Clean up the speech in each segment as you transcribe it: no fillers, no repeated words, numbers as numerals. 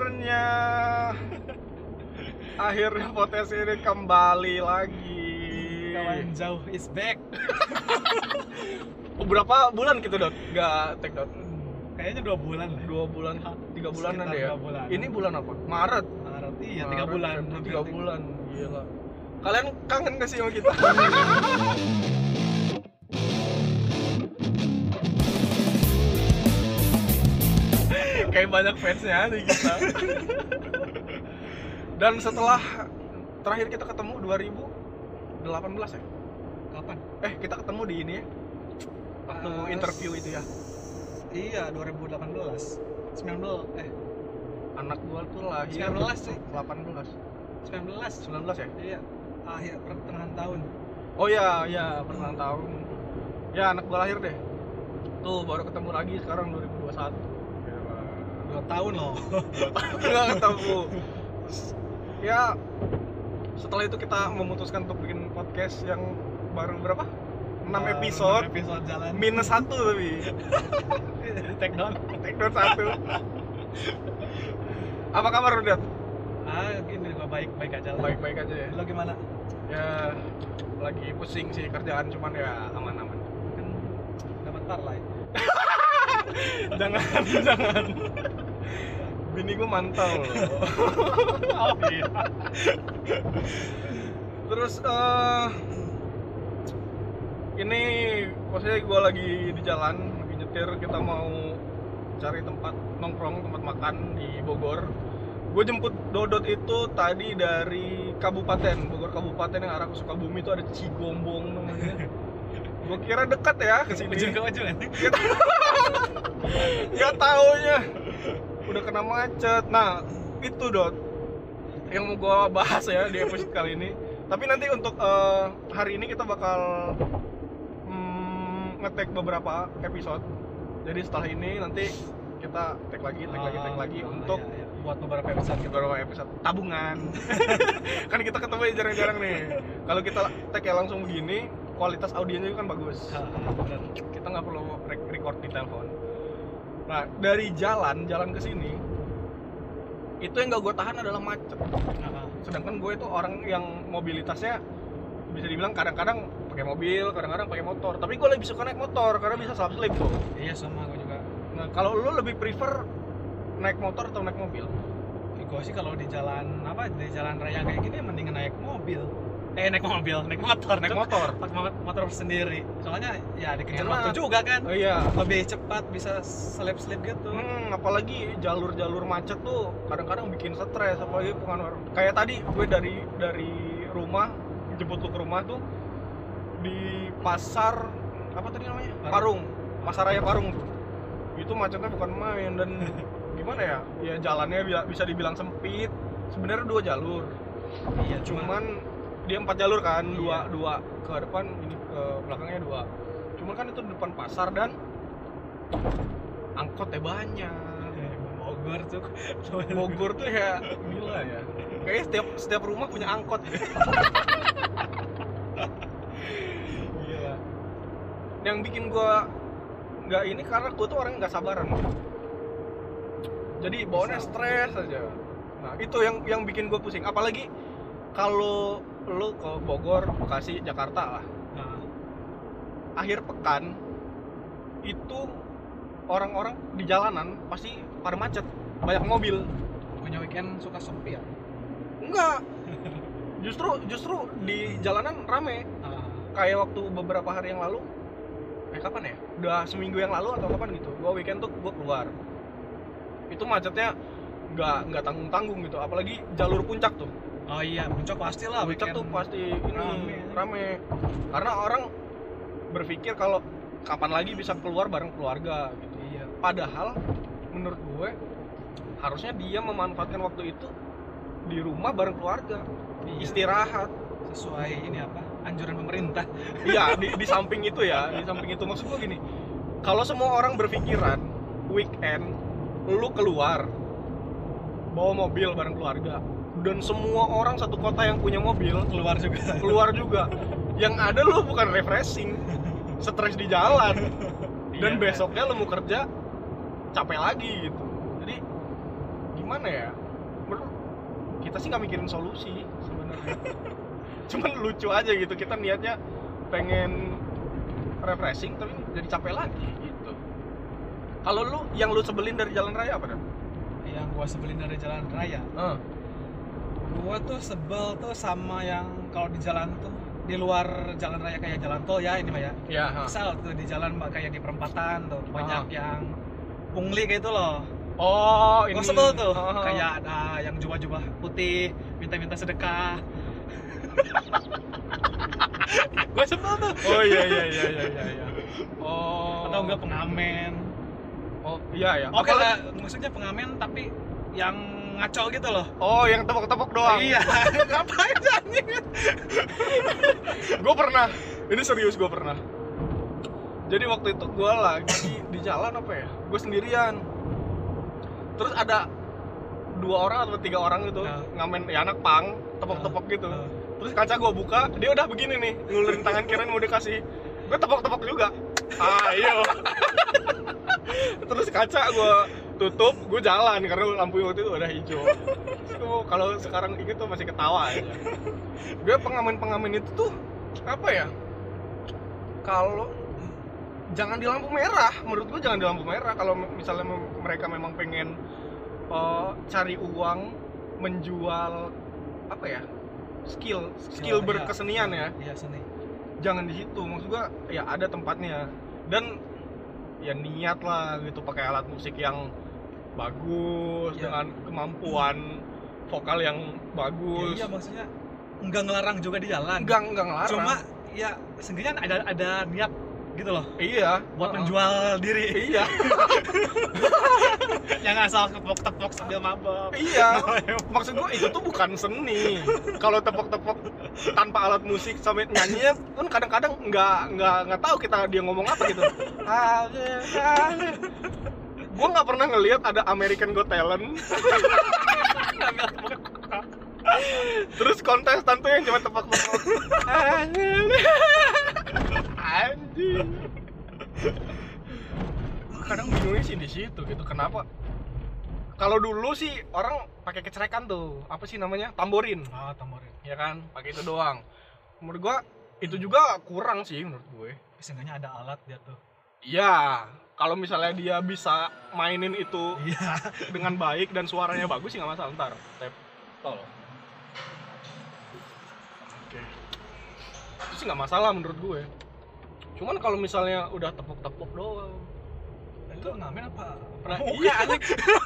Akhirnya podcast ini kembali lagi. Kawan jauh is back. Berapa bulan gitu Dot? Gak take Dot? Kayaknya 2 bulan lah. 2 bulan, 3 bulanan deh ya. 2 bulan. Ini bulan apa? Maret. Iya, 3 Maret, bulan. 3 bulan. Gila. Kalian kangen gak sih sama kita? Kayak banyak fansnya nih kita. Dan setelah terakhir kita ketemu 2018 ya? Kapan? Kita ketemu di ini ya? Waktu interview itu ya? Iya, 2018. 19. Anak gua tuh lahir 19 sih. 18. 19 ya? Iya. Akhir pertengahan tahun. Oh ya, pertengahan tahun. Ya anak gua lahir deh. Tuh baru ketemu lagi sekarang 2021. 2 tahun loh. Nggak ketemu. Ya setelah itu kita memutuskan untuk bikin podcast yang baru berapa? 6 episode. 6 episode jalan. Minus 1 tapi. Take down 1. Apa kabar udah? Gini gua baik-baik aja lah. Baik-baik aja ya. Lo gimana? Ya lagi pusing sih kerjaan, cuman ya aman-aman. Kan dapat parlay. Jangan. Bini gue mantau loh. Oh iya. Terus ini maksudnya gue lagi di jalan, lagi nyetir, kita mau cari tempat nongkrong, tempat makan di Bogor. Gue jemput Dodot itu tadi dari Kabupaten Bogor, Kabupaten yang arah ke Sukabumi itu ada Cigombong namanya. Gue kira dekat ya ke sini. Ujung ke ujung kan? Gak taunya udah kena macet. Nah itu Dot yang mau gue bahas ya di episode kali ini. Tapi nanti untuk hari ini kita bakal nge-tag beberapa episode. Jadi setelah ini nanti kita tag lagi untuk iya. Buat beberapa episode tabungan. Kan kita ketemu jarang-jarang nih. Kalau kita tag ya langsung begini, kualitas audionya kan bagus. Benar. Kita nggak perlu record di telepon. Nah dari jalan ke sini itu yang gak gue tahan adalah macet. Sedangkan gue itu orang yang mobilitasnya bisa dibilang kadang-kadang pakai mobil, kadang-kadang pakai motor. Tapi gue lebih suka naik motor karena bisa selap selip tuh. Iya sama gue juga. Nah kalau lu lebih prefer naik motor atau naik mobil? Gue sih kalau di jalan raya kayak gini mendingan naik motor. Naik motor sendiri. Soalnya ya dikejar Enak. waktu juga kan. Oh iya. Lebih cepat, bisa selip-selip gitu. Apalagi jalur-jalur macet tuh kadang-kadang bikin stres, apalagi pengen kayak tadi gue dari rumah jemput lu ke rumah tuh di pasar apa tadi namanya? Parung. Pasar Raya Parung tuh. Itu macetnya bukan main dan gimana ya? Ya jalannya bisa dibilang sempit. Sebenarnya 2 jalur. Iya, Cuman dia 4 jalur kan, Iya. dua ke depan, ini ke belakangnya 2. Cuman kan itu di depan pasar dan angkotnya banyak. Bogor tuh ya gila ya. Kayaknya setiap rumah punya angkot. Gila. Yang bikin gua nggak ini karena gua tuh orang nggak sabaran. Jadi bawaannya stres aja. Nah itu yang bikin gua pusing. Apalagi kalau lu ke Bogor, Bekasi, Jakarta lah. Akhir pekan itu orang-orang di jalanan pasti pada macet, banyak mobil. Punya weekend suka sepi ya? Enggak. Justru di jalanan rame. Kayak waktu beberapa hari yang lalu. Kapan ya? Udah seminggu yang lalu atau kapan gitu. Gua weekend tuh gua keluar. Itu macetnya nggak tanggung-tanggung gitu. Apalagi jalur puncak tuh. Oh iya, puncak pasti lah. Puncak tuh pasti ini rame. Karena orang berpikir kalau kapan lagi bisa keluar bareng keluarga gitu. Iya. Padahal menurut gue harusnya dia memanfaatkan waktu itu di rumah bareng keluarga. Iya. Istirahat. Sesuai ini apa? Anjuran pemerintah. Iya, di samping itu ya, di samping itu maksud gue gini. Kalau semua orang berpikiran weekend lu keluar bawa mobil bareng keluarga dan semua orang satu kota yang punya mobil keluar juga. Yang ada lu bukan refreshing, stres di jalan. Dan besoknya lu mau kerja capek lagi gitu. Jadi gimana ya, kita sih nggak mikirin solusi sebenarnya. Cuman lucu aja gitu, kita niatnya pengen refreshing tapi jadi capek lagi gitu. Kalau lu, yang lu sebelin dari jalan raya apa Dan? Yang gua sebelin dari jalan raya, gua tuh sebel tuh sama yang kalau di jalan tuh di luar jalan raya kayak jalan tol ya ini mah ya. Iya. Misal tuh di jalan kayak di perempatan tuh banyak yang pungli kayak itu loh. Oh, ini. Gua sebel tuh kayak ada yang jubah-jubah putih minta-minta sedekah. Gua sebel tuh. Oh iya. Oh. Atau enggak pengamen. Oh iya ya. Oke lah, maksudnya pengamen tapi yang ngaco gitu loh. Oh, yang tepok-tepok doang. Iya. Ngapain anjing? Gue pernah, ini serius gue pernah. Jadi waktu itu gue lagi di jalan apa ya? Gue sendirian. Terus ada 2 orang atau 3 orang gitu ngamen, ya anak pang, tepok-tepok gitu. Terus kaca gue buka, dia udah begini nih, ngulurin tangan kiri mau dikasih. Gue tepok-tepok juga. Ayo. Terus kaca gue tutup, gue jalan karena lampu waktu itu udah hijau. Terus kalau sekarang inget tuh masih ketawa aja. Gue pengamen-pengamen itu tuh apa ya? Kalau jangan di lampu merah, menurut gue jangan di lampu merah. Kalau misalnya mereka memang pengen cari uang, menjual apa ya? Skill berkesenian ya. Iya, seni. Jangan di situ, maksud gue ya ada tempatnya. Dan ya niat lah gitu, pakai alat musik yang bagus dengan kemampuan vokal yang bagus. Iya, maksudnya enggak ngelarang juga di jalan. Enggak ngelarang. Cuma ya seenggaknya ada niat gitu loh. Iya, buat menjual diri. Iya. Yang asal tepok-tepok sambil mabok. Iya. Maksud gua itu tuh bukan seni. Kalau tepok-tepok tanpa alat musik sampai nyanyinya kan kadang-kadang nggak tahu kita dia ngomong apa gitu. Gua nggak pernah ngelihat ada American Got Talent. Terus kontestan tuh yang cuma tepok-tepok. Anjing. Kadang bingungnya sih di situ gitu. Kenapa? Kalau dulu sih orang pakai kecerekan tuh, apa sih namanya? Tamborin. Ah, tamborin. Ya kan? Pakai itu doang. Menurut gua itu juga kurang sih menurut gue. Seenggaknya ada alat dia tuh. Iya, kalau misalnya dia bisa mainin itu Iya. dengan baik dan suaranya bagus sih nggak masalah. Ntar tap tol. Oke. Itu sih nggak masalah menurut gue. Cuman kalau misalnya udah tepuk-tepuk doang, Itu ngamen apa? iya anjing.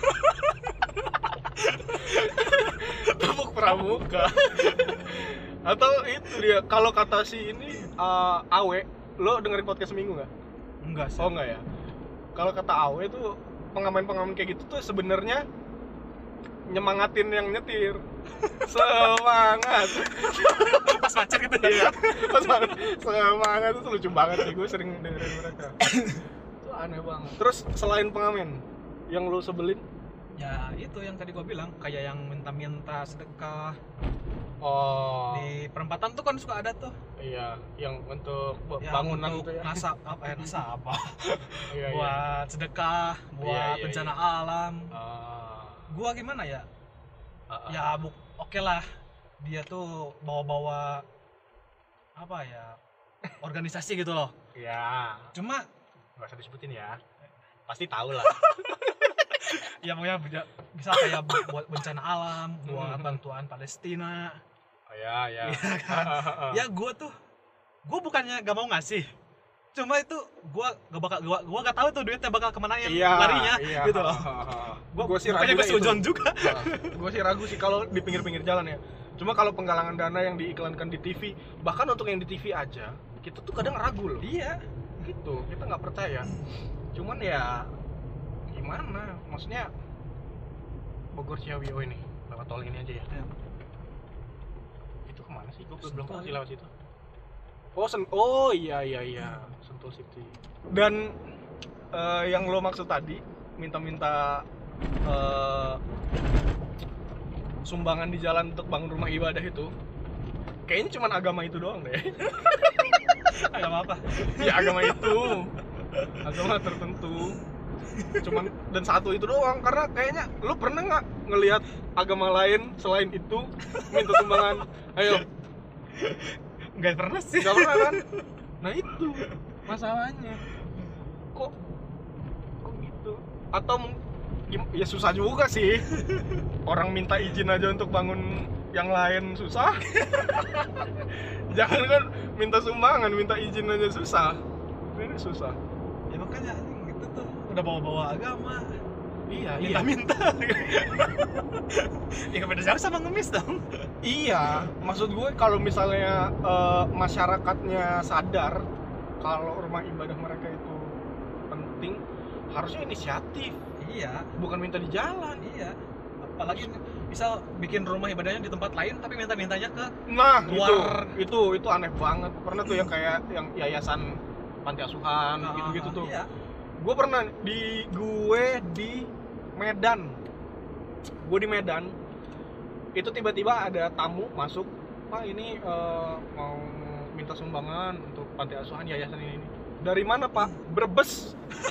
Tepuk pramuka. Atau itu dia, kalau kata si ini Awe, lo dengerin podcast seminggu nggak? Enggak sih. Oh enggak ya. Kalau kata Awe tuh pengamen-pengamen kayak gitu tuh sebenarnya nyemangatin yang nyetir. Semangat. Pas macet gitu ya. Semangat itu lucu banget sih, gue sering dengerin mereka. Itu aneh banget. Terus selain pengamen yang lo sebelin? Ya itu yang tadi gua bilang, kayak yang minta-minta sedekah. Oh. Di perempatan tuh kan suka ada tuh. Iya, yang untuk Yang bangunan untuk itu ya. nasab apa ya, nasab apa? Iya, Buat sedekah, buat Iya, bencana iya. alam. Gua gimana ya? Ya oke lah, dia tuh bawa-bawa apa ya, organisasi gitu loh. Iya. Cuma Nggak usah disebutin ya. Pasti tahu lah. ya pokoknya bisa kayak buat bencana alam, buat bantuan Palestina. Oh ya, ya. Iya kan? Ya gue bukannya gak mau ngasih, cuma itu gue gak tahu tuh duitnya bakal kemana yang larinya gitu loh. Gue sih ragu gue seujon juga. Gue sih ragu sih kalau di pinggir-pinggir jalan ya. Cuma kalau penggalangan dana yang diiklankan di TV, bahkan untuk yang di TV aja, kita tuh kadang ragu loh. Iya. Gitu, kita nggak percaya. Cuman ya gimana? Maksudnya Bogor Ciawi ini lewat tol ini aja ya. Itu kemana sih? Gue belum tahu sih lewat situ. Oh iya Sentul City. Dan yang lo maksud tadi minta-minta sumbangan di jalan untuk bangun rumah ibadah itu, kayaknya cuma agama itu doang deh. Agama apa? Ya agama itu, agama tertentu. cuman dan satu itu doang. Karena kayaknya lu pernah nggak ngelihat agama lain selain itu minta sumbangan? Ayo. Nggak pernah sih. Nggak pernah kan? Nah itu masalahnya. Kok gitu? Atau ya susah juga sih. Orang minta izin aja untuk bangun yang lain susah. Jangan kan minta sumbangan, minta izin aja susah. Ini susah. Ya makanya gitu tuh udah bawa-bawa agama. Iya, Minta-minta. Ya nggak beda jauh sama ngemis dong. Iya, maksud gue kalau misalnya masyarakatnya sadar kalau rumah ibadah mereka itu penting, harusnya inisiatif, Iya. bukan minta di jalan. Iya. Apalagi misal bikin rumah ibadahnya di tempat lain tapi minta-mintanya ke Nah, luar. itu aneh banget. Pernah tuh yang kayak yang yayasan panti asuhan gitu-gitu tuh. Iya. Gue pernah di Medan. Gue di Medan. Itu tiba-tiba ada tamu masuk, "Pak, ini mau minta sumbangan untuk panti asuhan yayasan ini." "Dari mana, Pak?" "Brebes."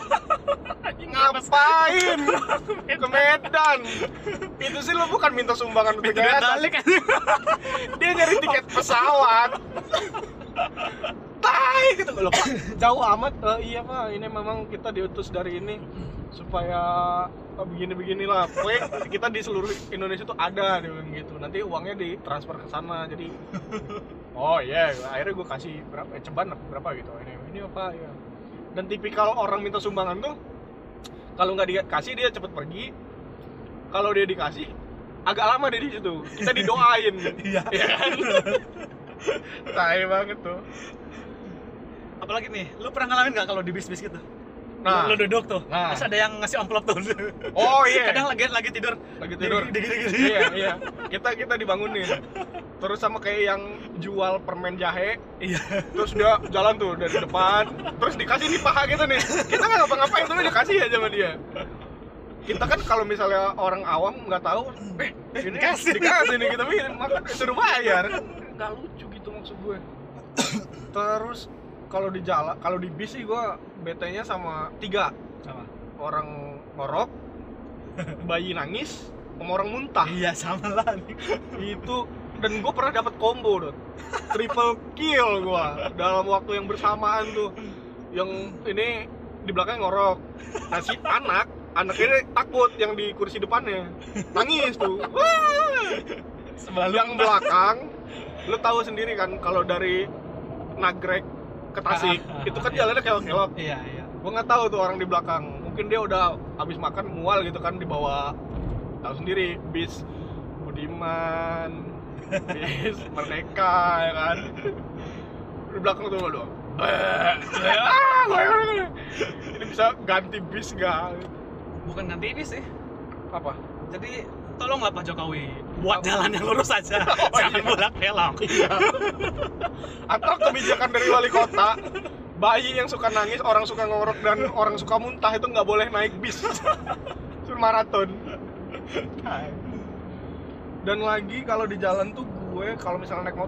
Ngapain ke Medan? Itu sih lo bukan minta sumbangan untuk yayasan. Dia nyari tiket pesawat. Tai gitu loh, Pak. Jauh amat. Iya, Pak, ini memang kita diutus dari ini supaya begini-beginilah. Pokoknya kita di seluruh Indonesia tuh ada gitu. Nanti uangnya ditransfer ke sana. Jadi oh iya, akhirnya gue kasih berapa? Ceban berapa gitu. Ini apa ya. Dan tipikal orang minta sumbangan tuh kalau nggak dikasih dia cepet pergi. Kalau dia dikasih agak lama dia di situ. Kita didoain. Iya. Ya kan? Tai banget tuh. Apalagi nih, lu pernah ngalamin nggak kalau di bis-bis gitu? Nah, Lu duduk tuh, nah. terus ada yang ngasih amplop tuh. Oh iya. Kadang lagi tidur. Gini. Iya. Kita dibangunin. Terus sama kayak yang jual permen jahe. Iya. Terus dia jalan tuh dari depan, terus dikasih nih paha gitu nih. Kita nggak ngapa-ngapain, tapi dikasih aja sama dia. Kita kan kalau misalnya orang awam nggak tahu, ini dikasih nih kita makan suruh bayar kan, nggak lucu gitu maksud gue. Terus kalau di jalan, kalau di bis sih gue betenya sama 3 Sama. orang ngorok, bayi nangis, sama orang muntah. Iya, sama lah nih. Itu, dan gue pernah dapat combo dot, triple kill gue dalam waktu yang bersamaan tuh. Yang ini di belakang ngorok, si anak ini takut yang di kursi depannya, nangis tuh. Wah! Yang belakang, lu tahu sendiri kan kalau dari Nagrek ke Tasik itu kan jalannya kelok-kelok. Iya. Gue nggak tahu tuh orang di belakang, mungkin dia udah habis makan mual gitu kan, dibawa, tahu sendiri, bis Budiman, bis Merdeka ya kan. Di belakang tuh lo, ini bisa ganti bis gak? Bukan ganti ini sih. Apa? Jadi tolonglah Pak Jokowi buat jalan yang lurus aja, jangan iya. bolak belok. Iya. Atau kebijakan dari wali kota, bayi yang suka nangis, orang suka ngorok dan orang suka muntah itu nggak boleh naik bis. Suruh maraton. Dan lagi kalau di jalan tuh gue kalau misalnya naik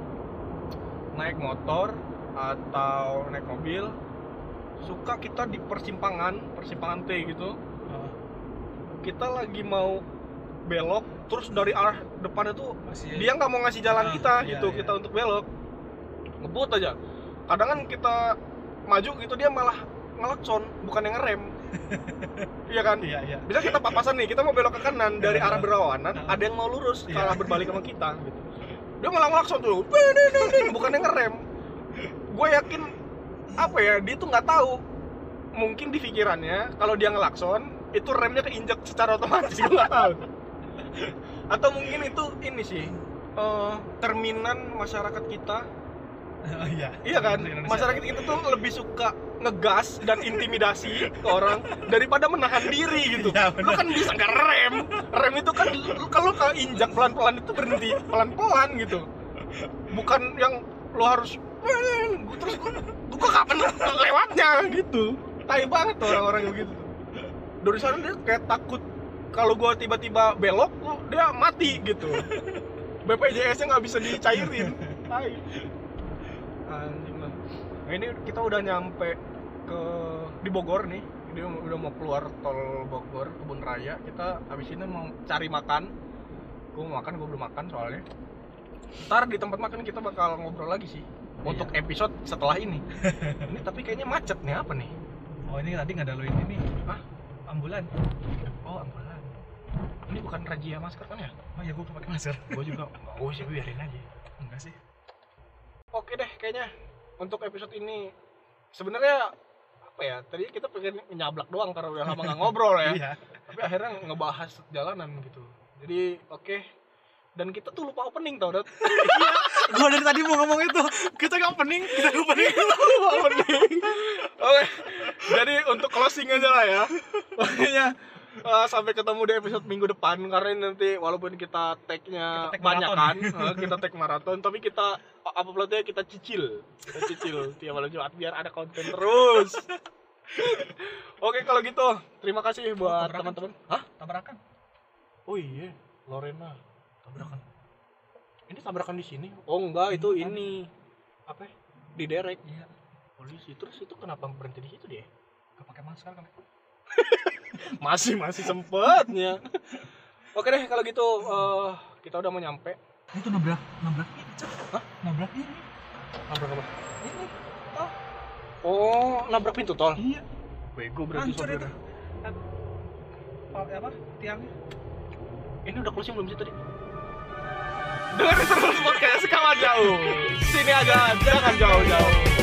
motor atau naik mobil, suka kita di persimpangan T gitu. Kita lagi mau belok, terus dari arah depan itu dia nggak mau ngasih jalan kita gitu, iya. kita untuk belok, ngebut aja. Kadang kan kita maju gitu, dia malah ngelakson, bukan yang ngerem. Iya kan? Iya. Bisa kita papasan nih, kita mau belok ke kanan dari arah berlawanan, ada yang mau lurus, salah berbalik sama kita gitu. Dia malah ngelakson tuh, bukan yang ngerem. Gue yakin apa ya, dia tuh nggak tahu, mungkin di pikirannya kalau dia ngelakson itu remnya keinjak secara otomatis, gue nggak tahu. Atau mungkin itu ini sih cerminan masyarakat kita. Iya kan, masyarakat kita tuh lebih suka ngegas dan intimidasi ke orang daripada menahan diri gitu. Ya, lu kan bisa ngerem, rem itu kan kalau injak pelan-pelan itu berhenti pelan-pelan gitu, bukan yang lu harus terus gua kapan lewatnya gitu. Tai banget tuh orang-orang yang begitu. Dari sana dia kayak takut kalau gua tiba-tiba belok, dia mati gitu. BPJS-nya nggak bisa dicairin. Tai. Anjing lah. Nah, ini kita udah nyampe di Bogor nih. dia udah mau keluar tol Bogor Kebun Raya. Kita habis ini mau cari makan. Gue mau makan, gue belum makan soalnya. Ntar di tempat makan kita bakal ngobrol lagi sih untuk episode setelah ini. Ini tapi kayaknya macet nih, apa nih? Oh ini tadi ngadaluin ini. Hah? Ambulan. Oh ambulan. Ini bukan razia masker kan ya? Oh ya gue pakai masker. Gue juga nggak usah, biarin aja. Enggak sih. Oke deh, kayaknya untuk episode ini sebenarnya apa ya? Tadi kita pengen nyablak doang karena udah lama nggak ngobrol ya. Iya. Tapi akhirnya ngebahas jalanan gitu. Jadi oke. Dan kita tuh lupa opening tau, Dat. Gue dari tadi mau ngomong itu. Kita nggak opening. Lupa opening. Oke. Jadi untuk closing aja lah ya. Pokoknya sampai ketemu di episode minggu depan, karena ini nanti walaupun kita tag-nya banyak kan, kita tag maraton, tapi kita upload-nya kita cicil tiap malam Jumat biar ada konten terus. Oke kalau gitu, terima kasih buat teman-teman. Hah? Tabrakan. Oh iya, Lorena tabrakan. Ini tabrakan di sini? Oh enggak, itu ini apa? Di derek. Iya. Polisi. Terus itu kenapa berhenti di situ dia? Gak pakai masker kan? masih sempatnya. Oke deh kalau gitu, kita udah mau nyampe. Itu nabrak ini, Cok. Hah? Nabrak ini. Nabrak apa? Ini. Oh, nabrak pintu tol. Iya. Bego berarti Hancur sopirnya. itu. Apa? Tiangnya. Ini udah closing belum sih tadi? Dengerin terus podcast Kawan Jauh. Sini aja, jangan jauh-jauh.